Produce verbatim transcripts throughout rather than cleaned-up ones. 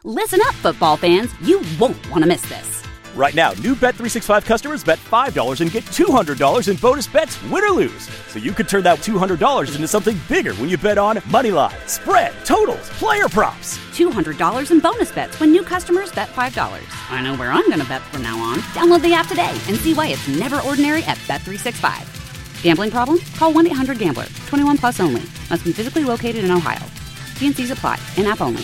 Listen up, football fans. You won't want to miss this. Right now, new Bet three sixty-five customers bet five dollars and get two hundred dollars in bonus bets, win or lose. So you could turn that two hundred dollars into something bigger when you bet on money line, spread, totals, player props. two hundred dollars in bonus bets when new customers bet five dollars. I know where I'm going to bet from now on. Download the app today and see why it's never ordinary at Bet three sixty-five. Gambling problem? Call one eight hundred gambler. twenty-one plus only. Must be physically located in Ohio. T and C's apply. In-app only.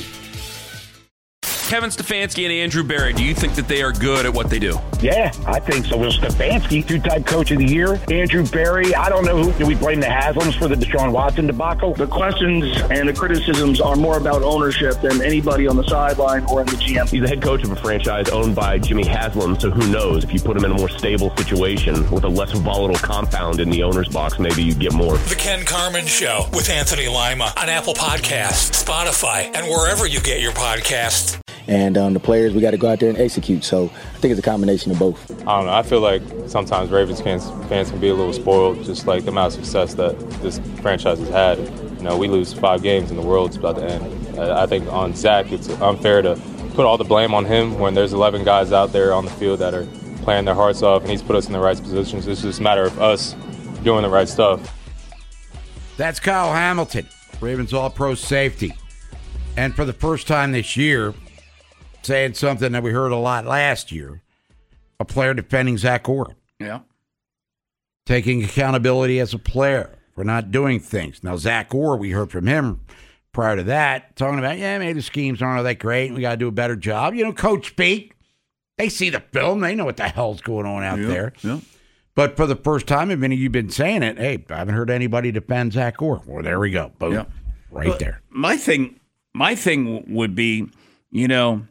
Kevin Stefanski and Andrew Berry, do you think that they are good at what they do? Yeah, I think so. Well, Stefanski, two-time coach of the year. Andrew Berry, I don't know who. Do we blame the Haslams for the Deshaun Watson debacle? The questions and the criticisms are more about ownership than anybody on the sideline or in the G M. He's the head coach of a franchise owned by Jimmy Haslam, so who knows? If you put him in a more stable situation with a less volatile compound in the owner's box, maybe you get more. The Ken Carman Show with Anthony Lima on Apple Podcasts, Spotify, and wherever you get your podcasts. And um, the players, we got to go out there and execute. So I think it's a combination of both. I don't know. I feel like sometimes Ravens fans, fans can be a little spoiled, just like the amount of success that this franchise has had. You know, we lose five games and the world's about to end. I think on Zach, it's unfair to put all the blame on him when there's eleven guys out there on the field that are playing their hearts off, and he's put us in the right positions. It's just a matter of us doing the right stuff. That's Kyle Hamilton, Ravens All-Pro safety. And for the first time this year, saying something that we heard a lot last year, a player defending Zach Orr. Yeah. Taking accountability as a player for not doing things. Now, Zach Orr, we heard from him prior to that, talking about, yeah, maybe the schemes aren't all that great, and we got to do a better job. You know, coach speak. They see the film. They know what the hell's going on out yeah, there. Yeah. But for the first time, I mean, you've been saying it, hey, I haven't heard anybody defend Zach Orr. Well, there we go. Boom. Yeah. Right well, there. My thing, my thing would be, you know,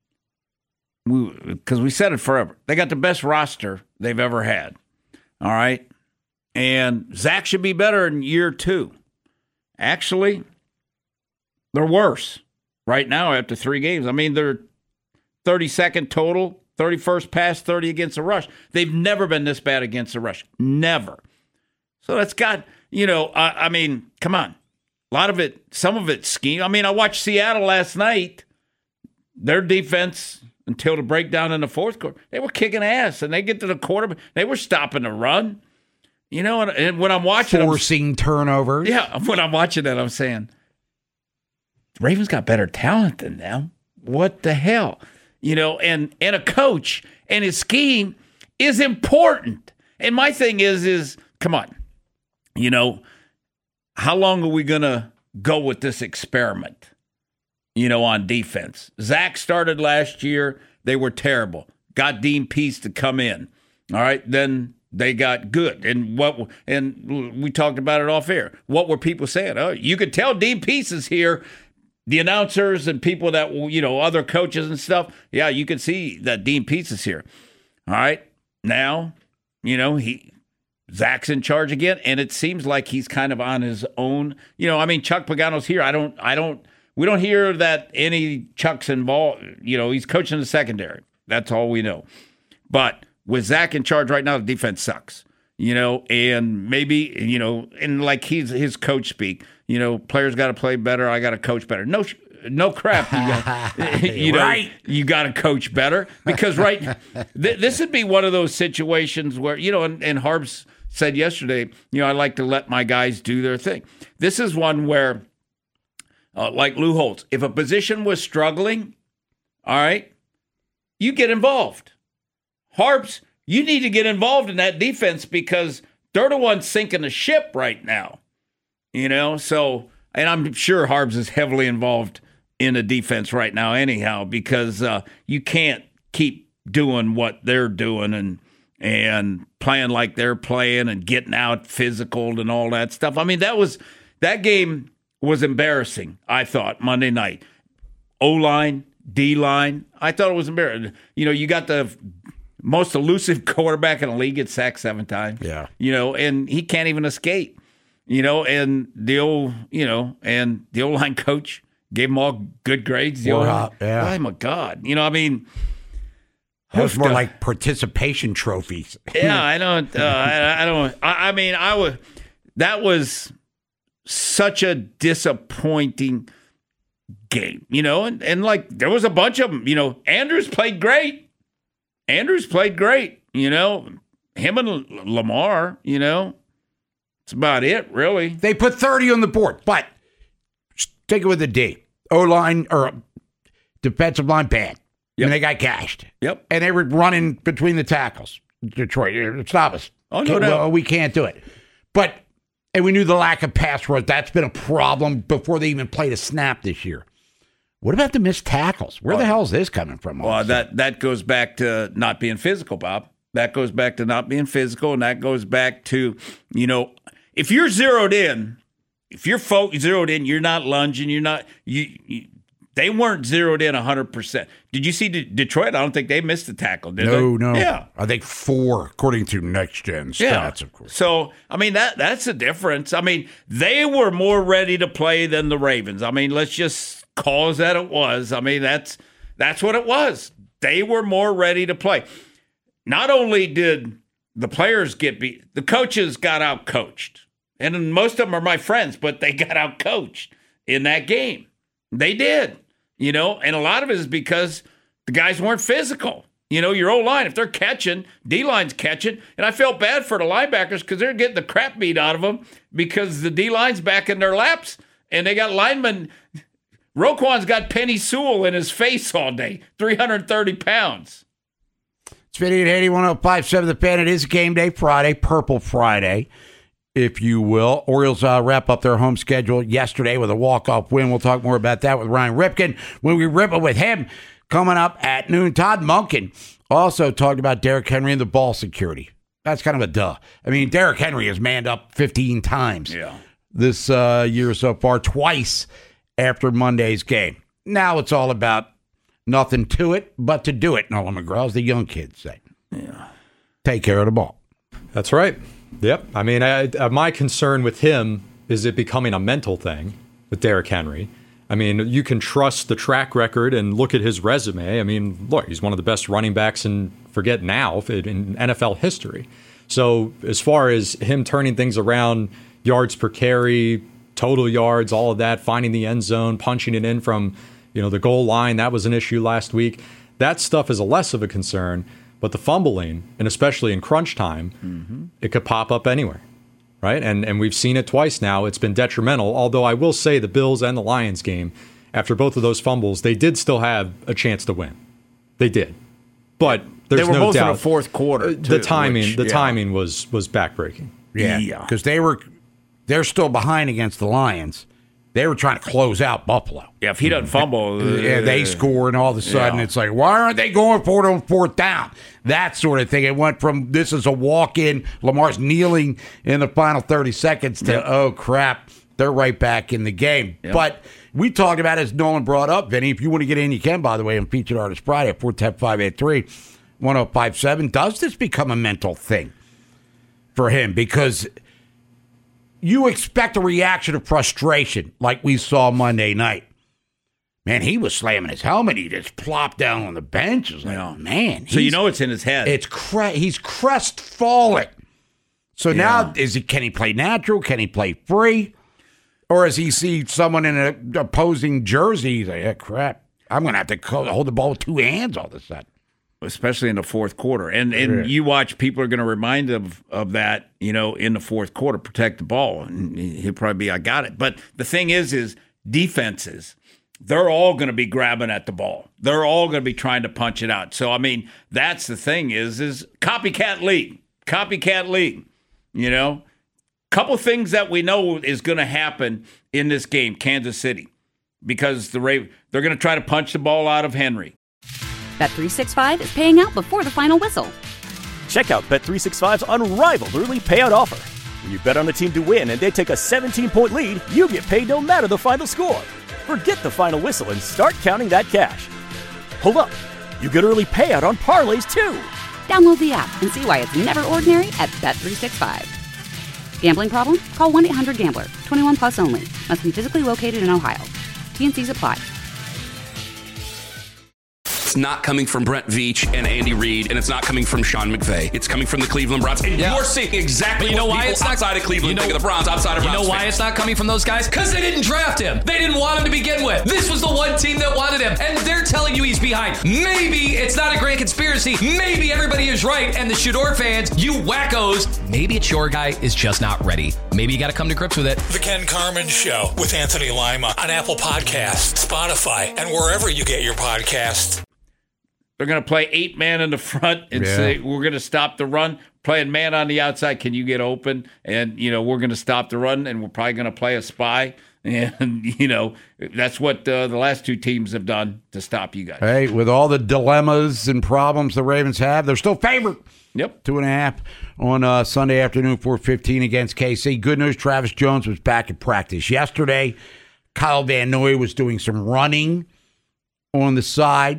because we, we said it forever. They got the best roster they've ever had. All right? And Zach should be better in year two. Actually, they're worse right now after three games. I mean, they're thirty-second total, thirty-first pass, thirty against the rush. They've never been this bad against the rush. Never. So that's got, you know, I, I mean, come on. A lot of it, some of it scheme. I mean, I watched Seattle last night. Their defense, until the breakdown in the fourth quarter, they were kicking ass, and they get to the quarterback. They were stopping the run. You know, and, and when I'm watching Forcing them, turnovers. Yeah, when I'm watching that, I'm saying, the Ravens got better talent than them. What the hell? You know, and, and a coach and his scheme is important. And my thing is, is, come on, you know, how long are we going to go with this experiment? You know, on defense. Zach started last year. They were terrible. Got Dean Pease to come in. All right. Then they got good. And what? And we talked about it off air. What were people saying? Oh, you could tell Dean Pease is here. The announcers and people that, you know, other coaches and stuff. Yeah, you could see that Dean Pease is here. All right. Now, you know, he Zach's in charge again. And it seems like he's kind of on his own. You know, I mean, Chuck Pagano's here. I don't, I don't, We don't hear that any Chuck's involved. You know, he's coaching the secondary. That's all we know. But with Zach in charge right now, the defense sucks. You know, and maybe, you know, and like he's his coach speak, you know, players got to play better. I got to coach better. No, no crap. You got, you know, right. You got to coach better because right, th- this would be one of those situations where, you know, and, and Harbs said yesterday, you know, I like to let my guys do their thing. This is one where, Uh, like Lou Holtz, if a position was struggling, all right, you get involved. Harps, you need to get involved in that defense because they're the ones sinking the ship right now. You know, so, and I'm sure Harbs is heavily involved in the defense right now anyhow because uh, you can't keep doing what they're doing and and playing like they're playing and getting out physical and all that stuff. I mean, that was, that game was embarrassing, I thought, Monday night. O-line, D-line, I thought it was embarrassing. You know, you got the most elusive quarterback in the league, gets sacked seven times. Yeah. You know, and he can't even escape. You know, and the old, you know, and the O-line coach gave them all good grades. The Warhop, yeah. Oh, my God. You know, I mean. That was more like participation trophies. Yeah, I don't, uh, I, I don't, I, I mean, I was, that was such a disappointing game, you know, and, and like there was a bunch of them, you know, Andrews played great. Andrews played great, you know, him and Lamar, you know, that's about it, really. They put thirty on the board, but take it with the D. O-line or defensive line bad. Yep. And they got gashed. Yep. And they were running between the tackles. Detroit, stop us. Oh, no doubt. Well, we can't do it. But, and we knew the lack of pass rush. That's been a problem before they even played a snap this year. What about the missed tackles? Where the hell is this coming from? Well, that, that goes back to not being physical, Bob. That goes back to not being physical, and that goes back to, you know, if you're zeroed in, if you're fo- zeroed in, you're not lunging, you're not, you, you they weren't zeroed in one hundred percent. Did you see D- Detroit? I don't think they missed a tackle, did no, they? No, no. Yeah. I think four, according to Next Gen stats, yeah. of course. So, I mean, that that's the difference. I mean, they were more ready to play than the Ravens. I mean, let's just call it that it was. I mean, that's that's what it was. They were more ready to play. Not only did the players get beat, the coaches got out-coached. And most of them are my friends, but they got out-coached in that game. They did. You know, and a lot of it is because the guys weren't physical. You know, your O-line, if they're catching, D-line's catching. And I felt bad for the linebackers because they're getting the crap beat out of them because the D-line's back in their laps. And they got linemen. Roquan's got Penny Sewell in his face all day, three hundred thirty pounds. It's fifty-eight eighty, one oh five point seven The Fan. It is Game Day Friday, Purple Friday, if you will. Orioles uh, wrap up their home schedule yesterday with a walk-off win. We'll talk more about that with Ryan Ripken when we rip it with him coming up at noon. Todd Monken also talked about Derrick Henry and the ball security. That's kind of a duh. I mean, Derrick Henry has manned up fifteen times yeah. this uh, year so far, twice after Monday's game. Now it's all about nothing to it but to do it, Nolan McGraw, as the young kids say. Yeah. Take care of the ball. That's right. Yep. I mean, I, uh, my concern with him is it becoming a mental thing with Derrick Henry. I mean, you can trust the track record and look at his resume. I mean, look, he's one of the best running backs in, forget now, in N F L history. So as far as him turning things around, yards per carry, total yards, all of that, finding the end zone, punching it in from, you know, the goal line, that was an issue last week. That stuff is a less of a concern. But the fumbling, and especially in crunch time, mm-hmm. it could pop up anywhere, right? And and we've seen it twice now. It's been detrimental, although I will say the Bills and the Lions game, after both of those fumbles, they did still have a chance to win. They did. But there's they were no both doubt. in the fourth quarter, too, the timing, which, the yeah. timing was was backbreaking. Yeah, because they were, they're still behind against the Lions. They were trying to close out Buffalo. Yeah, if he doesn't fumble. Uh, yeah, they score, and all of a sudden yeah. it's like, why aren't they going for it on fourth down? That sort of thing. It went from this is a walk-in, Lamar's kneeling in the final thirty seconds to, yep. oh, crap, they're right back in the game. Yep. But we talked about, as Nolan brought up, Vinny, if you want to get in, you can, by the way, on Featured Artist Friday at four one zero, five eight three, one oh five seven. Does this become a mental thing for him? Because you expect a reaction of frustration like we saw Monday night. Man, he was slamming his helmet. He just plopped down on the bench. It was like, oh, man. So you know it's in his head. It's cre- He's crestfallen. So yeah. now, is he? Can he play natural? Can he play free? Or as he see someone in an opposing jersey, he's like, yeah, crap, I'm going to have to co- hold the ball with two hands all of a sudden. Especially in the fourth quarter. And and yeah. you watch, people are going to remind him of, of that, you know, in the fourth quarter, protect the ball. And he'll probably be, I got it. But the thing is, is defenses, they're all going to be grabbing at the ball. They're all going to be trying to punch it out. So, I mean, that's the thing is, is copycat league. Copycat league, you know. Couple things that we know is going to happen in this game, Kansas City, because the Ravens, they're going to try to punch the ball out of Henry. Bet three sixty-five is paying out before the final whistle. Check out Bet three sixty-five's unrivaled early payout offer. When you bet on a team to win and they take a seventeen-point lead, you get paid no matter the final score. Forget the final whistle and start counting that cash. Hold up. You get early payout on parlays, too. Download the app and see why it's never ordinary at Bet three sixty-five. Gambling problem? Call one eight hundred gambler. twenty-one plus only. Must be physically located in Ohio. T and C's apply. it's not coming from Brent Veach and Andy Reid, and it's not coming from Sean McVay. It's coming from the Cleveland Browns. And Yeah. you're seeing exactly But you know what why people it's not outside of Cleveland you know, think of the Browns, outside of You Browns know why fans. it's not coming from those guys? Because they didn't draft him. They didn't want him to begin with. This was the one team that wanted him, and they're telling you he's behind. Maybe it's not a grand conspiracy. Maybe everybody is right, and the Shador fans, you wackos, maybe it's your guy is just not ready. Maybe you got to come to grips with it. The Ken Carmen Show with Anthony Lima on Apple Podcasts, Spotify, and wherever you get your podcasts. They're going to play eight man in the front and Yeah. say, we're going to stop the run. Playing man on the outside, can you get open? And, you know, we're going to stop the run, and we're probably going to play a spy. And, you know, that's what uh, the last two teams have done to stop you guys. Hey, with all the dilemmas and problems the Ravens have, they're still favored. Yep. Two and a half on uh, Sunday afternoon, four fifteen against K C. Good news, Travis Jones was back at practice yesterday. Kyle Van Noy was doing some running on the side.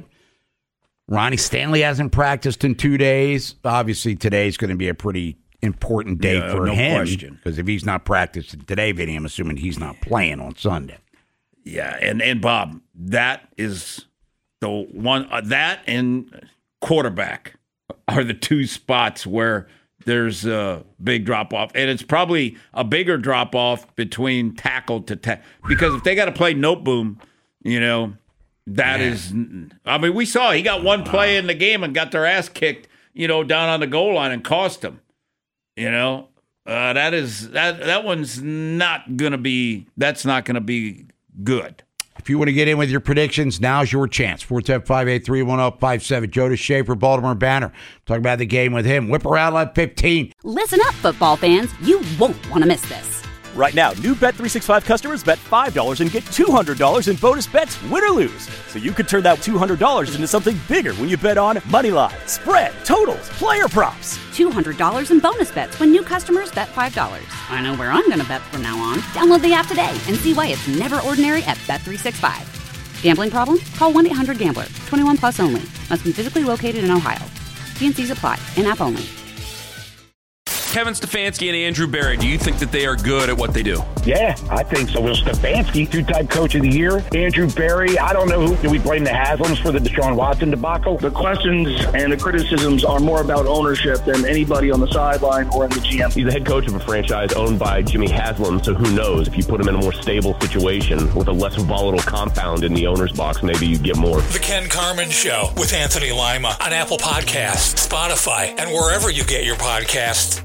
Ronnie Stanley hasn't practiced in two days. Obviously, today's going to be a pretty important day Yeah, for no him. question. Because if he's not practicing today, Vinny, I'm assuming he's not playing on Sunday. Yeah, and, and Bob, that is the one, uh, that and quarterback are the two spots where there's a big drop-off. And it's probably a bigger drop-off between tackle to tackle. Because if they got to play note boom, you know, that yeah. is, I mean, we saw he got one play in the game and got their ass kicked, you know, down on the goal line and cost them. You know, uh, that is, that, that one's not going to be, that's not going to be good. If you want to get in with your predictions, now's your chance. four one zero, five eight three, one zero five seven. Joe Schaefer, Baltimore Banner. Talk about the game with him. Whip around like fifteen. Listen up, football fans. You won't want to miss this. Right now, new Bet three sixty-five customers bet five dollars and get two hundred dollars in bonus bets, win or lose. So you could turn that two hundred dollars into something bigger when you bet on money line, spread, totals, player props. two hundred dollars in bonus bets when new customers bet five dollars. I know where I'm going to bet from now on. Download the app today and see why it's never ordinary at Bet three sixty-five. Gambling problem? Call one eight hundred gambler. twenty-one plus only. Must be physically located in Ohio. T and C's apply. In-app only. Kevin Stefanski and Andrew Berry, do you think that they are good at what they do? Yeah, I think so. Will Stefanski, two-time coach of the year. Andrew Berry, I don't know who. Do we blame the Haslams for the Deshaun Watson debacle? The questions and the criticisms are more about ownership than anybody on the sideline or in the G M. He's the head coach of a franchise owned by Jimmy Haslam, so who knows? If you put him in a more stable situation with a less volatile compound in the owner's box, maybe you get more. The Ken Carmen Show with Anthony Lima on Apple Podcasts, Spotify, and wherever you get your podcasts.